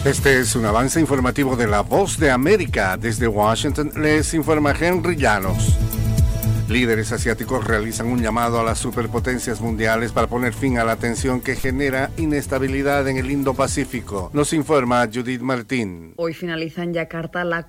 Este es un avance informativo de La Voz de América. Desde Washington les informa Henry Llanos. Líderes asiáticos realizan un llamado a las superpotencias mundiales para poner fin a la tensión que genera inestabilidad en el Indo-Pacífico. Nos informa Judith Martín. Hoy finaliza en Yakarta la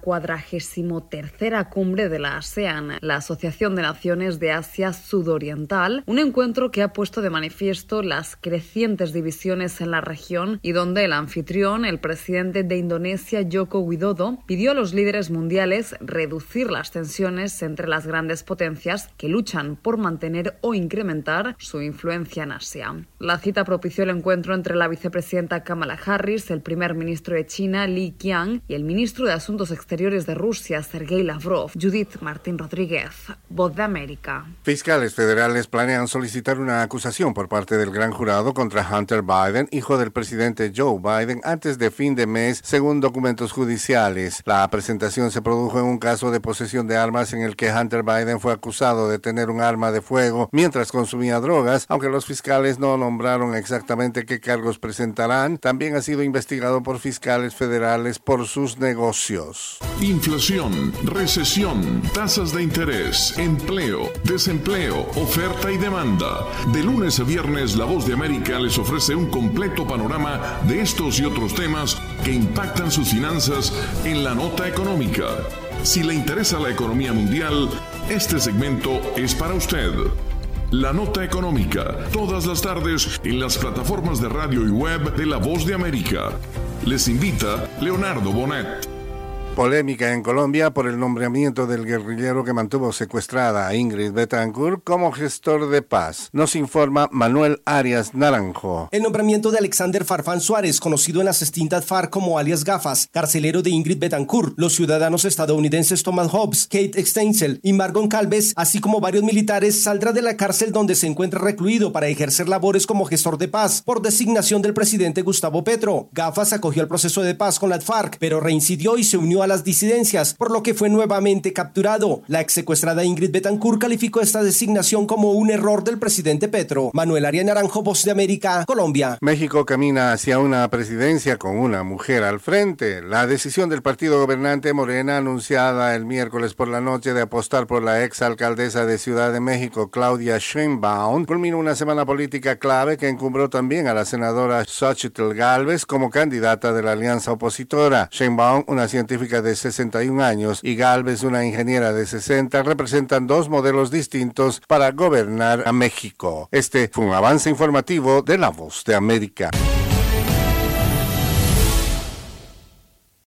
43ª cumbre de la ASEAN, la Asociación de Naciones de Asia Sudoriental, un encuentro que ha puesto de manifiesto las crecientes divisiones en la región y donde el anfitrión, el presidente de Indonesia, Joko Widodo, pidió a los líderes mundiales reducir las tensiones entre las grandes potencias que luchan por mantener o incrementar su influencia en Asia. La cita propició el encuentro entre la vicepresidenta Kamala Harris, el primer ministro de China, Li Qiang, y el ministro de Asuntos Exteriores de Rusia, Sergei Lavrov. Judith Martín Rodríguez, Voz de América. Fiscales federales planean solicitar una acusación por parte del gran jurado contra Hunter Biden, hijo del presidente Joe Biden, antes de fin de mes, según documentos judiciales. La presentación se produjo en un caso de posesión de armas en el que Hunter Biden fue acusado de tener un arma de fuego mientras consumía drogas, aunque los fiscales no nombraron exactamente qué cargos presentarán. También ha sido investigado por fiscales federales por sus negocios. Inflación, recesión, tasas de interés, empleo, desempleo, oferta y demanda. De lunes a viernes, La Voz de América les ofrece un completo panorama de estos y otros temas que impactan sus finanzas en la nota económica. Si le interesa la economía mundial, este segmento es para usted. La Nota Económica, todas las tardes en las plataformas de radio y web de La Voz de América. Les invita Leonardo Bonet. Polémica en Colombia por el nombramiento del guerrillero que mantuvo secuestrada a Ingrid Betancourt como gestor de paz. Nos informa Manuel Arias Naranjo. El nombramiento de Alexander Farfán Suárez, conocido en las extintas FARC como alias Gafas, carcelero de Ingrid Betancourt, los ciudadanos estadounidenses Thomas Hobbs, Kate Steinsel y Margon Calves, así como varios militares, saldrá de la cárcel donde se encuentra recluido para ejercer labores como gestor de paz por designación del presidente Gustavo Petro. Gafas acogió el proceso de paz con las FARC, pero reincidió y se unió a las disidencias, por lo que fue nuevamente capturado. La ex secuestrada Ingrid Betancourt calificó esta designación como un error del presidente Petro. Manuel Arias Naranjo, Voz de América, Colombia. México camina hacia una presidencia con una mujer al frente. La decisión del partido gobernante Morena, anunciada el miércoles por la noche de apostar por la ex alcaldesa de Ciudad de México, Claudia Sheinbaum, culminó una semana política clave que encumbró también a la senadora Xochitl Gálvez como candidata de la alianza opositora. Sheinbaum, una científica de 61 años, y Gálvez, una ingeniera de 60, representan dos modelos distintos para gobernar a México. Este fue un avance informativo de La Voz de América.